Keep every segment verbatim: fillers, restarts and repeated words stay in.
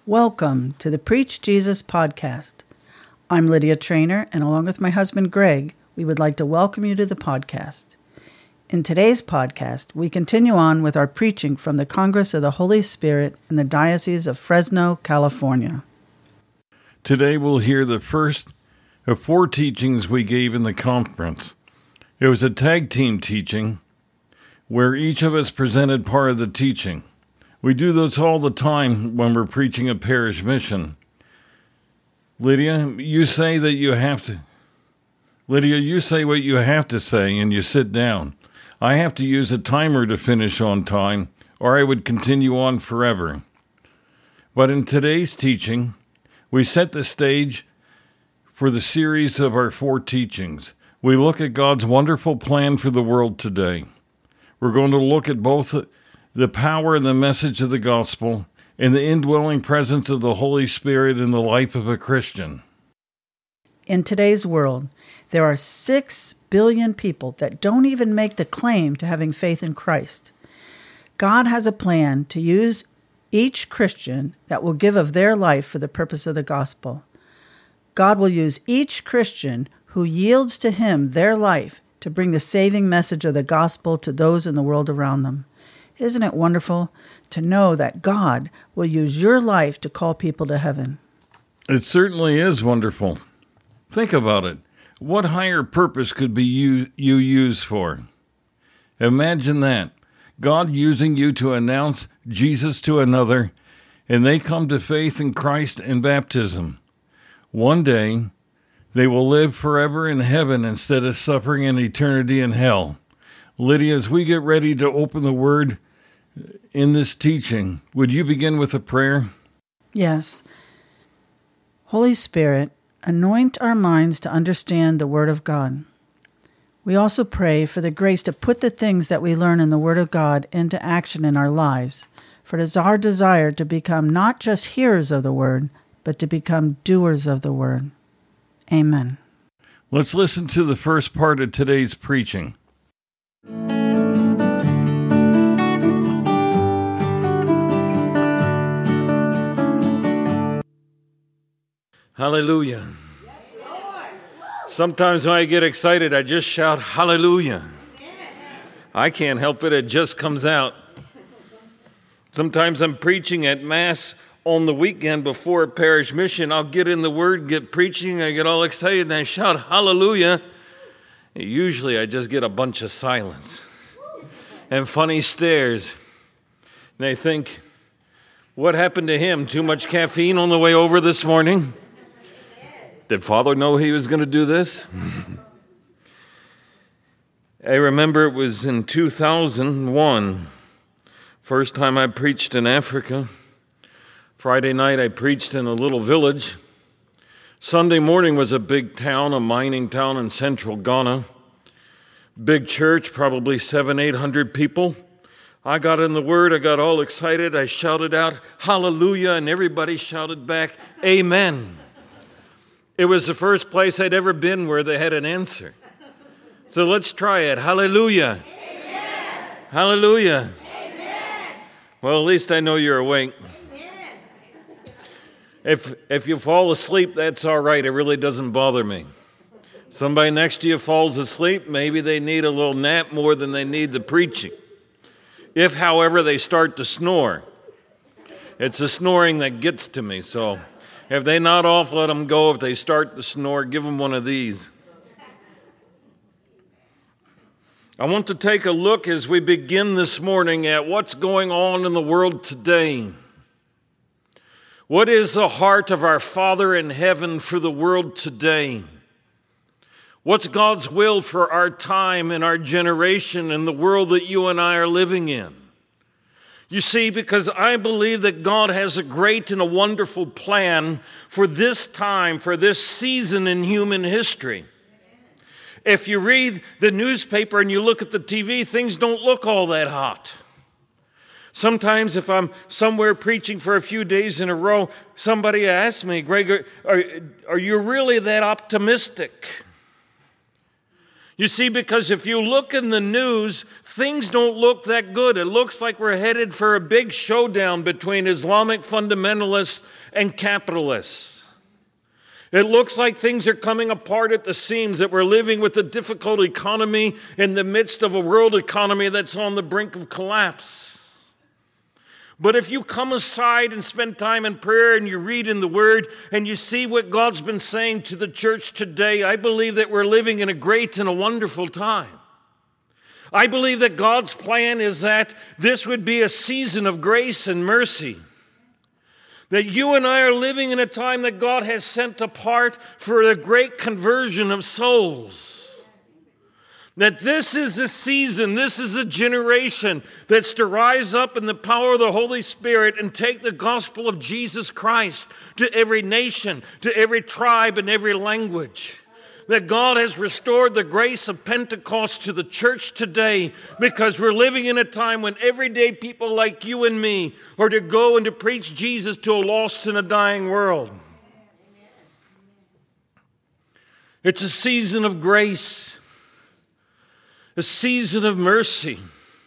Welcome to the Preach Jesus podcast. I'm Lydia Trainer, and along with my husband Greg, we would like to welcome you to the podcast. In today's podcast, we continue on with our preaching from the Congress of the Holy Spirit in the Diocese of Fresno, California. Today we'll hear the first of four teachings we gave in the conference. It was a tag team teaching where each of us presented part of the teaching. We do this all the time when we're preaching a parish mission. Lydia, you say that you have to... Lydia, you say what you have to say and you sit down. I have to use a timer to finish on time, or I would continue on forever. But in today's teaching, we set the stage for the series of our four teachings. We look at God's wonderful plan for the world today. We're going to look at both the power and the message of the gospel and the indwelling presence of the Holy Spirit in the life of a Christian. In today's world, there are six billion people that don't even make the claim to having faith in Christ. God has a plan to use each Christian that will give of their life for the purpose of the gospel. God will use each Christian who yields to Him their life to bring the saving message of the gospel to those in the world around them. Isn't it wonderful to know that God will use your life to call people to heaven? It certainly is wonderful. Think about it. What higher purpose could be you, you used for? Imagine that. God using you to announce Jesus to another, and they come to faith in Christ in baptism. One day, they will live forever in heaven instead of suffering an eternity in hell. Lydia, as we get ready to open the Word in this teaching, would you begin with a prayer? Yes. Holy Spirit, anoint our minds to understand the Word of God. We also pray for the grace to put the things that we learn in the Word of God into action in our lives, for it is our desire to become not just hearers of the Word, but to become doers of the Word. Amen. Let's listen to the first part of today's preaching. Hallelujah. Sometimes when I get excited, I just shout, hallelujah. I can't help it. It just comes out. Sometimes I'm preaching at Mass on the weekend before a parish mission. I'll get in the Word, get preaching, I get all excited, and I shout, hallelujah. And usually I just get a bunch of silence and funny stares. And they think, what happened to him? Too much caffeine on the way over this morning? Did Father know he was going to do this? I remember it was in two thousand one, first time I preached in Africa. Friday night I preached in a little village. Sunday morning was a big town, a mining town in central Ghana. Big church, probably seven, eight hundred people. I got in the Word, I got all excited, I shouted out, hallelujah, and everybody shouted back, amen. It was the first place I'd ever been where they had an answer. So let's try it. Hallelujah. Amen. Hallelujah. Amen. Well, at least I know you're awake. Amen. If if you fall asleep, that's all right. It really doesn't bother me. Somebody next to you falls asleep, maybe they need a little nap more than they need the preaching. If, however, they start to snore, it's the snoring that gets to me, so... If they nod off, let them go. If they start to snore, give them one of these. I want to take a look as we begin this morning at what's going on in the world today. What is the heart of our Father in heaven for the world today? What's God's will for our time and our generation and the world that you and I are living in? You see, because I believe that God has a great and a wonderful plan for this time, for this season in human history. If you read the newspaper and you look at the T V, things don't look all that hot. Sometimes if I'm somewhere preaching for a few days in a row, somebody asks me, Greg, are, are you really that optimistic? You see, because if you look in the news, things don't look that good. It looks like we're headed for a big showdown between Islamic fundamentalists and capitalists. It looks like things are coming apart at the seams, that we're living with a difficult economy in the midst of a world economy that's on the brink of collapse. But if you come aside and spend time in prayer and you read in the Word and you see what God's been saying to the church today, I believe that we're living in a great and a wonderful time. I believe that God's plan is that this would be a season of grace and mercy. That you and I are living in a time that God has sent apart for a great conversion of souls. That this is a season, this is a generation that's to rise up in the power of the Holy Spirit and take the gospel of Jesus Christ to every nation, to every tribe, and every language. That God has restored the grace of Pentecost to the church today because we're living in a time when everyday people like you and me are to go and to preach Jesus to a lost and a dying world. It's a season of grace, a season of mercy.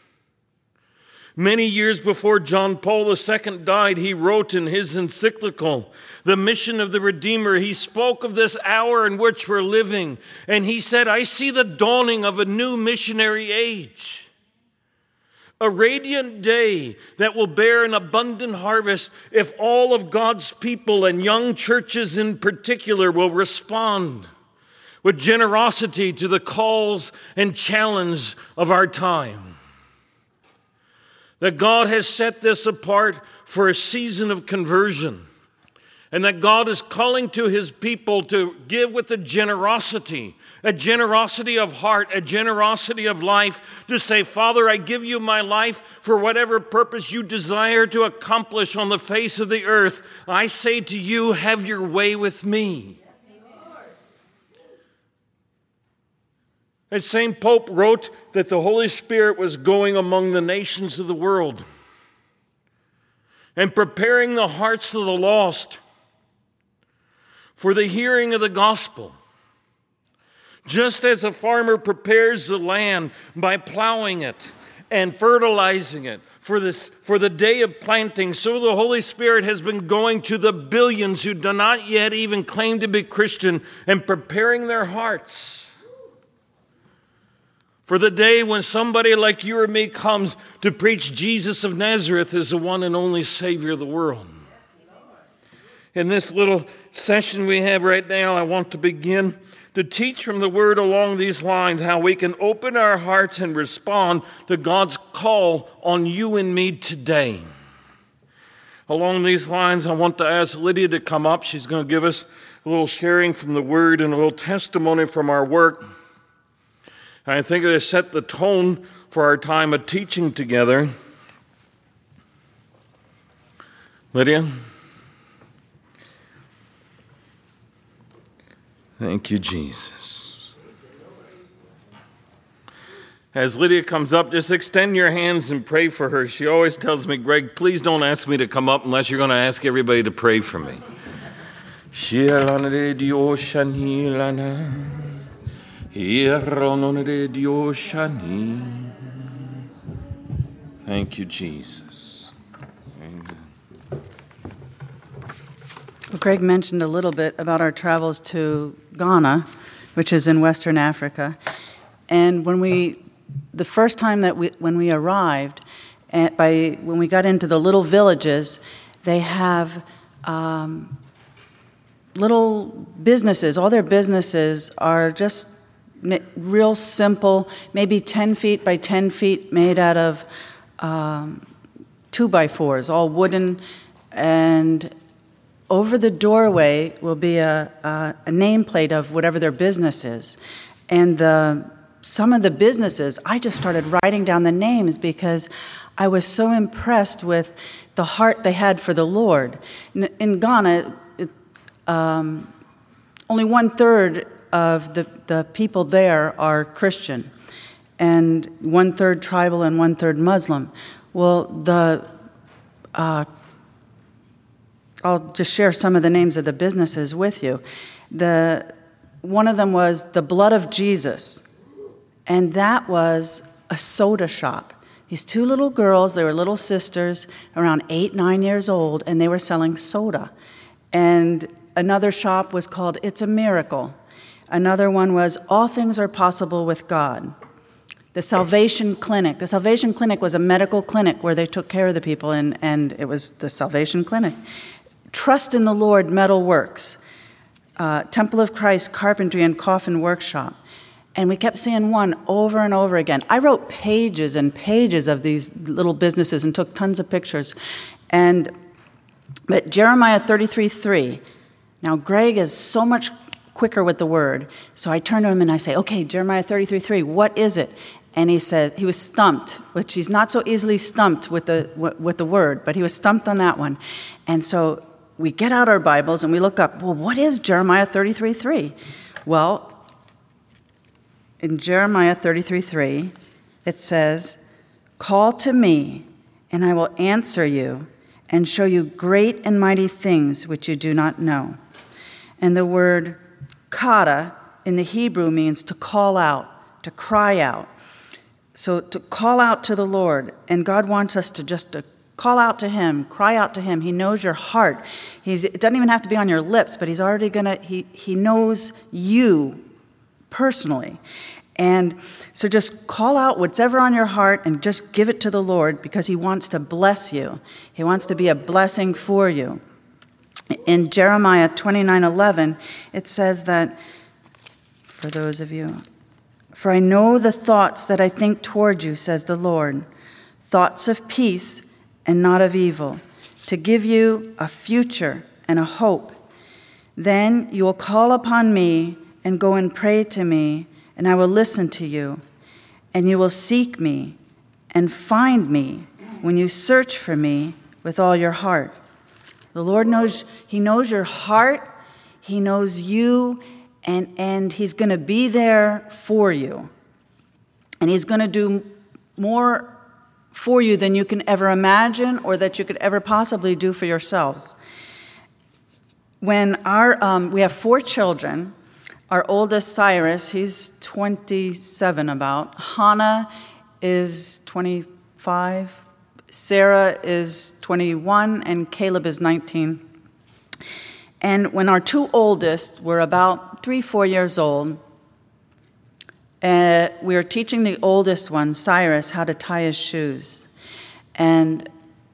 Many years before John Paul the Second died, he wrote in his encyclical, The Mission of the Redeemer, he spoke of this hour in which we're living. And he said, I see the dawning of a new missionary age. A radiant day that will bear an abundant harvest if all of God's people and young churches in particular will respond with generosity to the calls and challenge of our time. That God has set this apart for a season of conversion. And that God is calling to His people to give with a generosity, a generosity of heart, a generosity of life, to say, Father, I give you my life for whatever purpose you desire to accomplish on the face of the earth. I say to you, have your way with me. And Saint Pope wrote that the Holy Spirit was going among the nations of the world and preparing the hearts of the lost for the hearing of the gospel. Just as a farmer prepares the land by plowing it and fertilizing it for this, for the day of planting, so the Holy Spirit has been going to the billions who do not yet even claim to be Christian and preparing their hearts for the day when somebody like you or me comes to preach Jesus of Nazareth as the one and only Savior of the world. In this little session we have right now, I want to begin to teach from the Word along these lines how we can open our hearts and respond to God's call on you and me today. Along these lines, I want to ask Lydia to come up. She's going to give us a little sharing from the Word and a little testimony from our work. I think it has set the tone for our time of teaching together. Lydia? Thank you, Jesus. As Lydia comes up, just extend your hands and pray for her. She always tells me, Greg, please don't ask me to come up unless you're going to ask everybody to pray for me. Thank you, Jesus. Amen. Well, Greg mentioned a little bit about our travels to Ghana, which is in Western Africa. And when we, the first time that we, when we arrived, and by when we got into the little villages, they have um, little businesses. All their businesses are just real simple, maybe ten feet by ten feet, made out of um, two by fours, all wooden. And over the doorway will be a, a, a nameplate of whatever their business is. And the, some of the businesses, I just started writing down the names because I was so impressed with the heart they had for the Lord. In, in Ghana, it, um, only one-third of the, the people there are Christian, and one-third tribal and one-third Muslim. Well, the uh, I'll just share some of the names of the businesses with you. The one of them was the Blood of Jesus. And that was a soda shop. These two little girls, they were little sisters, around eight, nine years old, and they were selling soda. And another shop was called It's a Miracle. Another one was All Things Are Possible with God. The Salvation Clinic. The Salvation Clinic was a medical clinic where they took care of the people, and, and it was the Salvation Clinic. Trust in the Lord Metal Works. Uh, Temple of Christ Carpentry and Coffin Workshop. And we kept seeing one over and over again. I wrote pages and pages of these little businesses and took tons of pictures. And but Jeremiah thirty-three three. Now, Greg is so much quicker with the word. So I turn to him and I say, okay, Jeremiah thirty-three three, what is it? And he said, he was stumped, which he's not so easily stumped with the with the word, but he was stumped on that one. And so we get out our Bibles and we look up, well, what is Jeremiah thirty-three three? Well, in Jeremiah thirty-three three, it says, call to me, and I will answer you, and show you great and mighty things which you do not know. And the word kata in the Hebrew means to call out, to cry out. So to call out to the Lord, and God wants us to just to call out to him, cry out to him. He knows your heart. He's, it doesn't even have to be on your lips, but he's already going to, he, he knows you personally. And so just call out whatever on your heart and just give it to the Lord, because he wants to bless you. He wants to be a blessing for you. In Jeremiah twenty-nine eleven, it says that, for those of you, for I know the thoughts that I think toward you, says the Lord, thoughts of peace and not of evil, to give you a future and a hope. Then you will call upon me and go and pray to me, and I will listen to you, and you will seek me and find me when you search for me with all your heart. The Lord knows, he knows your heart, he knows you, and, and he's going to be there for you. And he's going to do more for you than you can ever imagine or that you could ever possibly do for yourselves. When our, um, we have four children. Our oldest, Cyrus, he's twenty-seven about. Hannah is twenty-five. Sarah is twenty-one, and Caleb is nineteen. And when our two oldest were about three, four years old, uh, we were teaching the oldest one, Cyrus, how to tie his shoes. And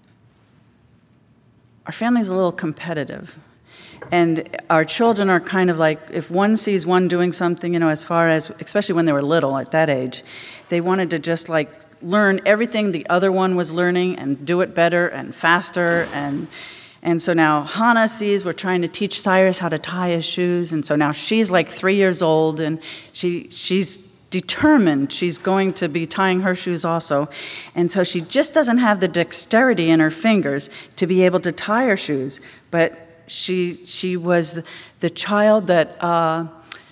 our family's a little competitive. And our children are kind of like, if one sees one doing something, you know, as far as, especially when they were little at that age, they wanted to just like learn everything the other one was learning and do it better and faster. And and so now Hannah sees we're trying to teach Cyrus how to tie his shoes. And so now she's like three years old, and she she's determined she's going to be tying her shoes also. And so she just doesn't have the dexterity in her fingers to be able to tie her shoes. But She she was the child that uh,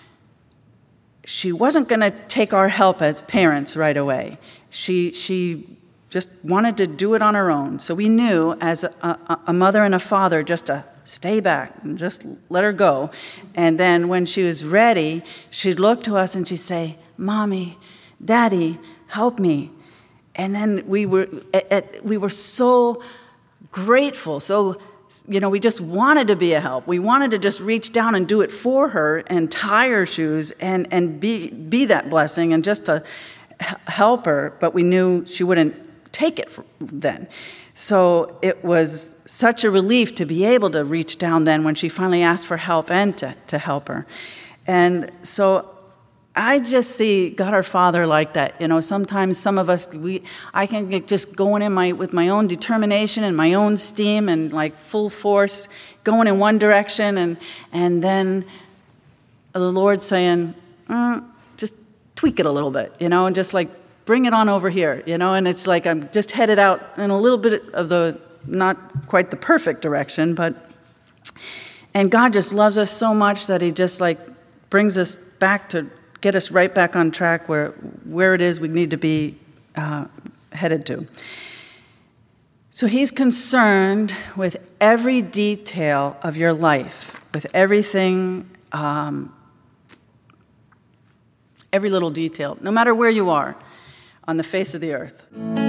she wasn't going to take our help as parents right away. She she just wanted to do it on her own. So we knew as a, a mother and a father just to stay back and just let her go. And then when she was ready, she'd look to us and she'd say, "Mommy, Daddy, help me." And then we were we were so grateful, so. You know, we just wanted to be a help. We wanted to just reach down and do it for her and tie her shoes and, and be be that blessing and just to help her. But we knew she wouldn't take it then. So it was such a relief to be able to reach down then when she finally asked for help and to, to help her. And so I just see God our Father like that. You know, sometimes some of us, we, I can get just going in my with my own determination and my own steam and like full force, going in one direction, and and then the Lord saying, mm, just tweak it a little bit, you know, and just like bring it on over here, you know. And it's like I'm just headed out in a little bit of the not quite the perfect direction, but and God just loves us so much that He just like brings us back to. Get us right back on track where where it is we need to be uh, headed to. So he's concerned with every detail of your life, with everything, um, Every little detail, no matter where you are on the face of the earth.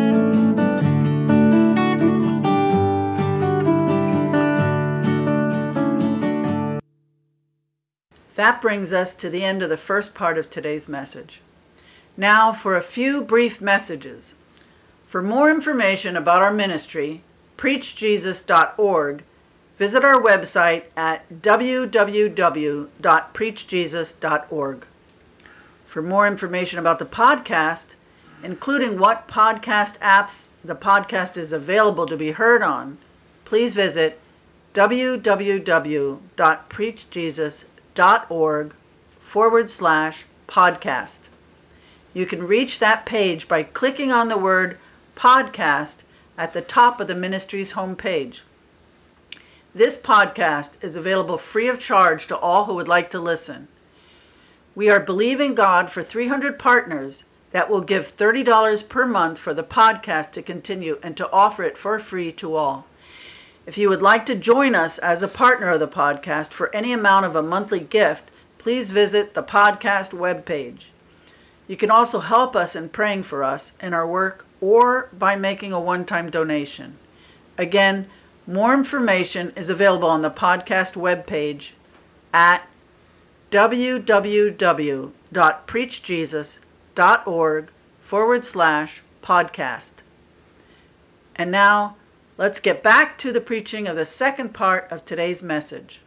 That brings us to the end of the first part of today's message. Now for a few brief messages. For more information about our ministry, preach jesus dot org, visit our website at w w w dot preach jesus dot org. For more information about the podcast, including what podcast apps the podcast is available to be heard on, please visit w w w dot preach jesus dot org forward slash podcast. You can reach that page by clicking on the word podcast at the top of the ministry's homepage. This podcast is available free of charge to all who would like to listen. We are believing God for three hundred partners that will give thirty dollars per month for the podcast to continue and to offer it for free to all. If you would like to join us as a partner of the podcast for any amount of a monthly gift, please visit the podcast webpage. You can also help us in praying for us in our work or by making a one-time donation. Again, more information is available on the podcast webpage at w w w dot preach jesus dot org forward slash podcast. And now, let's get back to the preaching of the second part of today's message.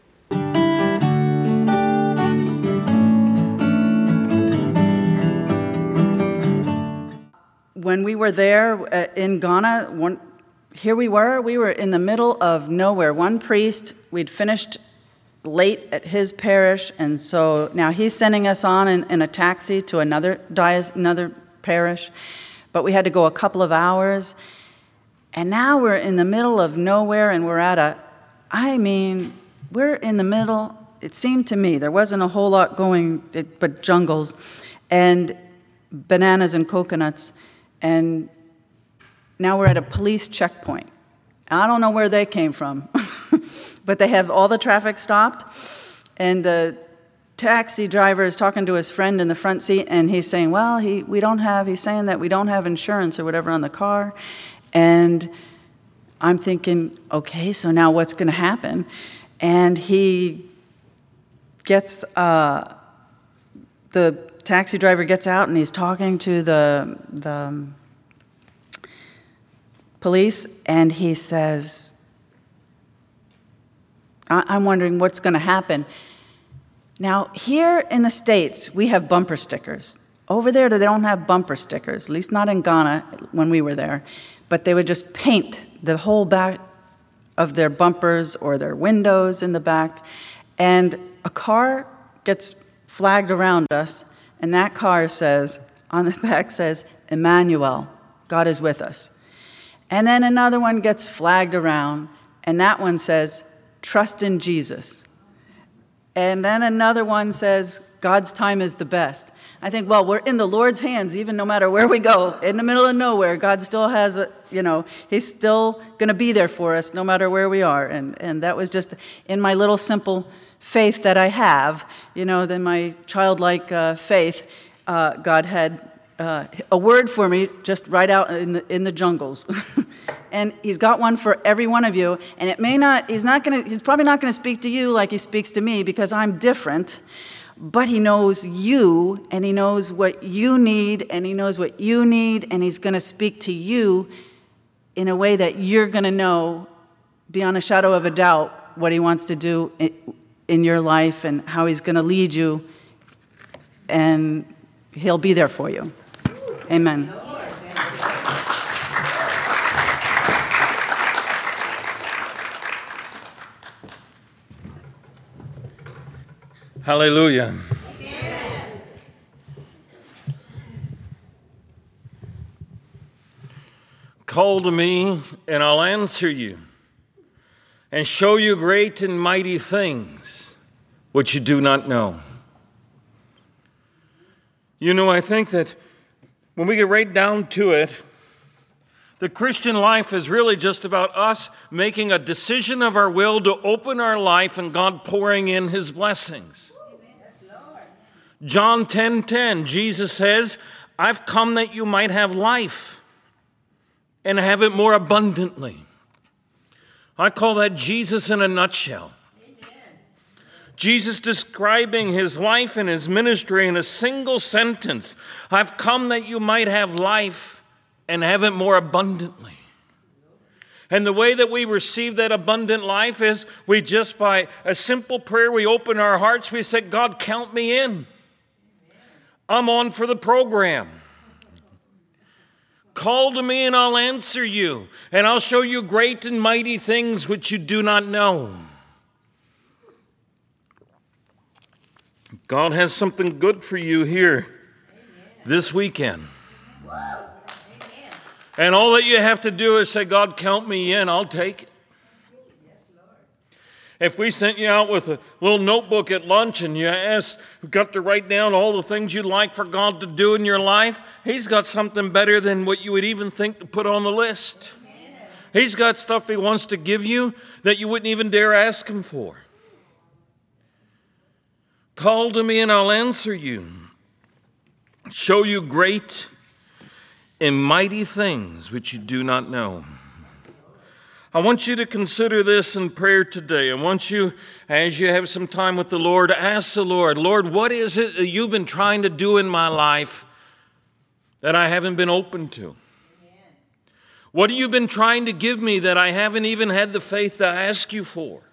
When we were there uh, in Ghana, one, here we were, we were in the middle of nowhere. One priest, we'd finished late at his parish, and so now he's sending us on in, in a taxi to another diocese, another parish, but we had to go a couple of hours. And now we're in the middle of nowhere, and we're at a, I mean, we're in the middle, it seemed to me, there wasn't a whole lot going, but jungles, and bananas and coconuts, and now we're at a police checkpoint. I don't know where they came from, but they have all the traffic stopped, and the taxi driver is talking to his friend in the front seat, and he's saying, well, he we don't have, he's saying that we don't have insurance or whatever on the car. And I'm thinking, okay, so now what's going to happen? And he gets, uh, the taxi driver gets out and he's talking to the, the police, and he says, I- I'm wondering what's going to happen. Now, here in the States, we have bumper stickers. Over there, they don't have bumper stickers, at least not in Ghana when we were there. But they would just paint the whole back of their bumpers or their windows in the back. And a car gets flagged around us, and that car says, on the back says, Emmanuel, God is with us. And then another one gets flagged around, and that one says, trust in Jesus. And then another one says, God's time is the best. I think, well, we're in the Lord's hands, even no matter where we go. In the middle of nowhere, God still has, a, you know, He's still going to be there for us no matter where we are. And and that was just in my little simple faith that I have, you know, then my childlike uh, faith, uh, God had uh, a word for me just right out in the, in the jungles. And He's got one for every one of you. And it may not, He's not going to, He's probably not going to speak to you like He speaks to me because I'm different. But He knows you, and He knows what you need, and He knows what you need, and He's going to speak to you in a way that you're going to know, beyond a shadow of a doubt, what He wants to do in your life and how He's going to lead you, and He'll be there for you. Amen. Hallelujah. Amen. Call to me, and I'll answer you, and show you great and mighty things which you do not know. You know, I think that when we get right down to it, the Christian life is really just about us making a decision of our will to open our life and God pouring in His blessings. John ten ten, Jesus says, I've come that you might have life and have it more abundantly. I call that Jesus in a nutshell. Amen. Jesus describing his life and his ministry in a single sentence. I've come that you might have life and have it more abundantly. And the way that we receive that abundant life is we just, by a simple prayer, we open our hearts, we say, God, count me in. I'm on for the program. Call to me and I'll answer you, and I'll show you great and mighty things which you do not know. God has something good for you here this weekend. And all that you have to do is say, God, count me in, I'll take it. If we sent you out with a little notebook at lunch and you asked, got to write down all the things you'd like for God to do in your life, he's got something better than what you would even think to put on the list. Amen. He's got stuff he wants to give you that you wouldn't even dare ask him for. Call to me and I'll answer you. Show you great and mighty things which you do not know. I want you to consider this in prayer today. I want you, as you have some time with the Lord, ask the Lord, Lord, what is it that you've been trying to do in my life that I haven't been open to? Amen. What have you been trying to give me that I haven't even had the faith to ask you for?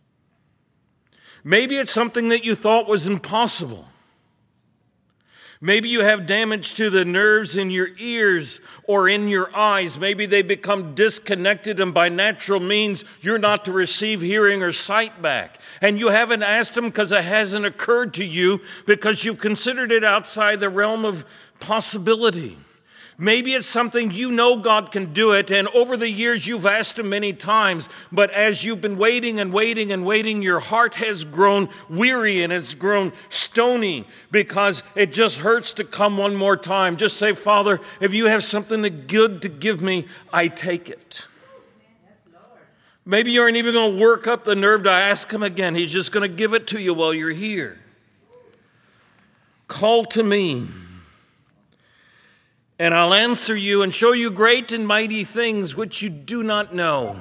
Maybe it's something that you thought was impossible. Maybe you have damage to the nerves in your ears or in your eyes. Maybe they become disconnected, and by natural means, you're not to receive hearing or sight back. And you haven't asked him because it hasn't occurred to you, because you've considered it outside the realm of possibility. Maybe it's something you know God can do it, and over the years you've asked him many times, but as you've been waiting and waiting and waiting, your heart has grown weary and it's grown stony because it just hurts to come one more time. Just say, Father, if you have something good to give me, I take it. Maybe you aren't even going to work up the nerve to ask him again. He's just going to give it to you while you're here. Call to me, and I'll answer you and show you great and mighty things which you do not know.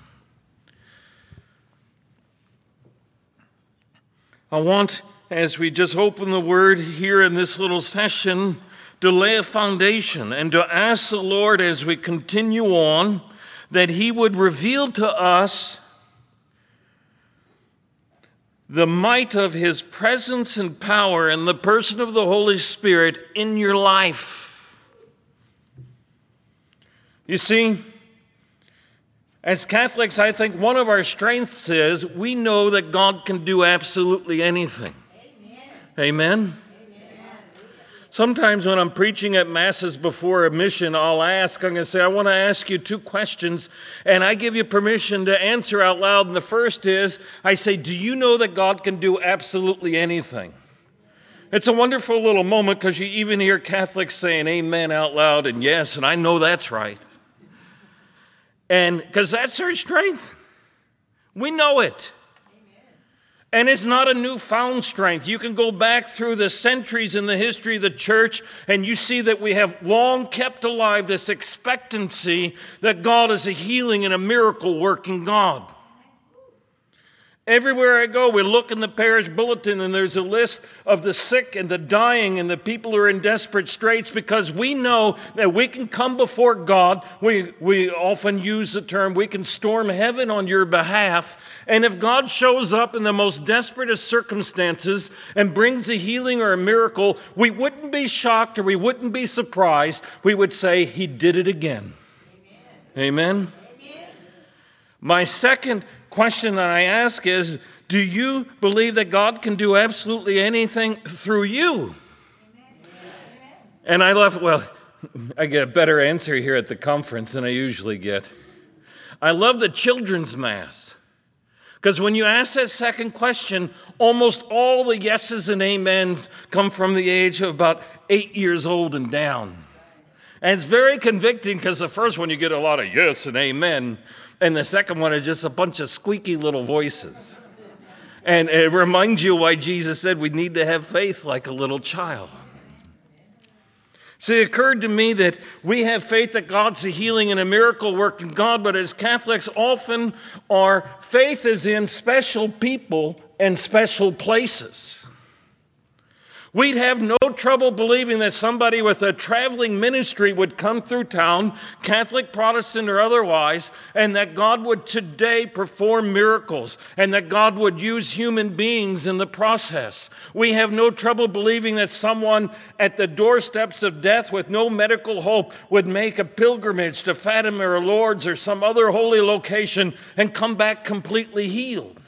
I want, as we just open the Word here in this little session, to lay a foundation and to ask the Lord as we continue on that he would reveal to us the might of his presence and power and the person of the Holy Spirit in your life. You see, as Catholics, I think one of our strengths is we know that God can do absolutely anything. Amen? Amen? Amen. Sometimes when I'm preaching at masses before a mission, I'll ask, I'm going to say, I want to ask you two questions, and I give you permission to answer out loud. And the first is, I say, do you know that God can do absolutely anything? It's a wonderful little moment because you even hear Catholics saying amen out loud and yes, and I know that's right. And because that's our strength. We know it. Amen. And it's not a newfound strength. You can go back through the centuries in the history of the church, and you see that we have long kept alive this expectancy that God is a healing and a miracle working God. Everywhere I go, we look in the parish bulletin and there's a list of the sick and the dying and the people who are in desperate straits, because we know that we can come before God. We, we often use the term, we can storm heaven on your behalf. And if God shows up in the most desperate of circumstances and brings a healing or a miracle, we wouldn't be shocked or we wouldn't be surprised. We would say, he did it again. Amen? Amen? Amen. My second question that I ask is, do you believe that God can do absolutely anything through you? Amen. And I love, well, I get a better answer here at the conference than I usually get. I love the children's mass, because when you ask that second question, almost all the yeses and amens come from the age of about eight years old and down. And it's very convicting, because the first one you get a lot of yes and amen, and the second one is just a bunch of squeaky little voices. And it reminds you why Jesus said we need to have faith like a little child. See, it occurred to me that we have faith that God's a healing and a miracle working God, but as Catholics, often our faith is in special people and special places. We'd have no trouble believing that somebody with a traveling ministry would come through town, Catholic, Protestant, or otherwise, and that God would today perform miracles, and that God would use human beings in the process. We have no trouble believing that someone at the doorsteps of death with no medical hope would make a pilgrimage to Fatima or Lourdes or some other holy location and come back completely healed.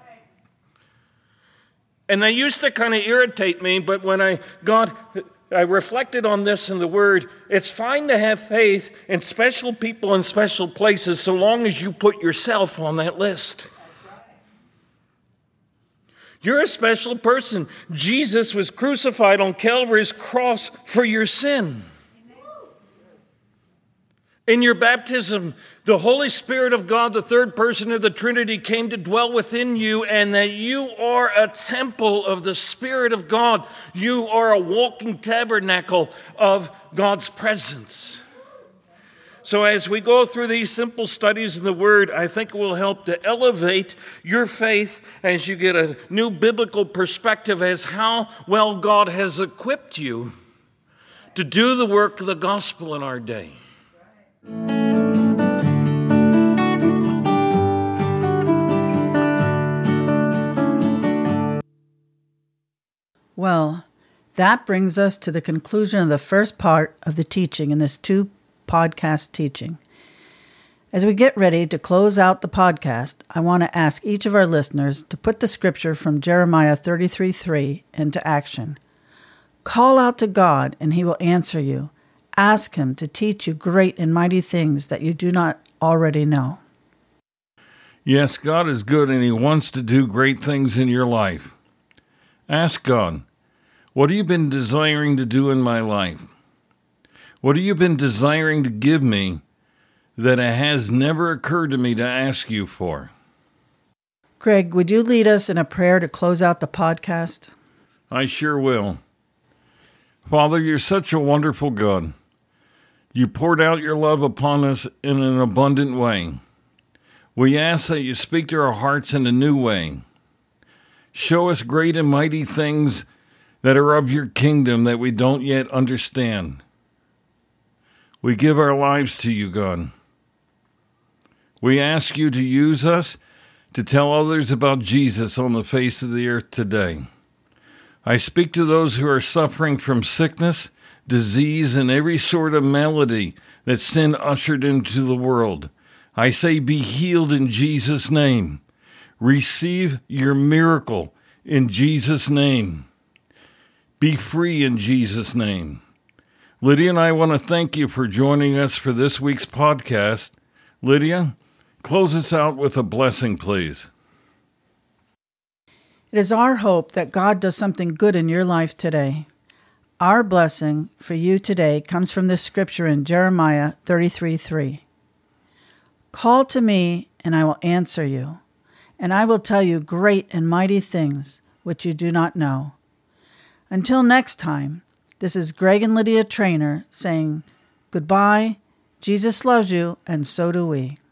And they used to kind of irritate me, but when I got, I reflected on this in the Word, it's fine to have faith in special people and special places so long as you put yourself on that list. You're a special person. Jesus was crucified on Calvary's cross for your sin. In your baptism, the Holy Spirit of God, the third person of the Trinity, came to dwell within you, and that you are a temple of the Spirit of God. You are a walking tabernacle of God's presence. So as we go through these simple studies in the Word, I think it will help to elevate your faith as you get a new biblical perspective as how well God has equipped you to do the work of the gospel in our day. Well, that brings us to the conclusion of the first part of the teaching in this two podcast teaching. As we get ready to close out the podcast, I want to ask each of our listeners to put the scripture from Jeremiah thirty-three three into action. Call out to God and he will answer you. Ask him to teach you great and mighty things that you do not already know. Yes, God is good and he wants to do great things in your life. Ask God, what have you been desiring to do in my life? What have you been desiring to give me that it has never occurred to me to ask you for? Greg, would you lead us in a prayer to close out the podcast? I sure will. Father, you're such a wonderful God. You poured out your love upon us in an abundant way. We ask that you speak to our hearts in a new way. Show us great and mighty things that are of your kingdom that we don't yet understand. We give our lives to you, God. We ask you to use us to tell others about Jesus on the face of the earth today. I speak to those who are suffering from sickness, disease, and every sort of malady that sin ushered into the world. I say, be healed in Jesus' name. Receive your miracle in Jesus' name. Be free in Jesus' name. Lydia and I want to thank you for joining us for this week's podcast. Lydia, close us out with a blessing, please. It is our hope that God does something good in your life today. Our blessing for you today comes from this scripture in Jeremiah thirty-three three. Call to me, and I will answer you, and I will tell you great and mighty things which you do not know. Until next time, this is Greg and Lydia Trainer saying goodbye, Jesus loves you, and so do we.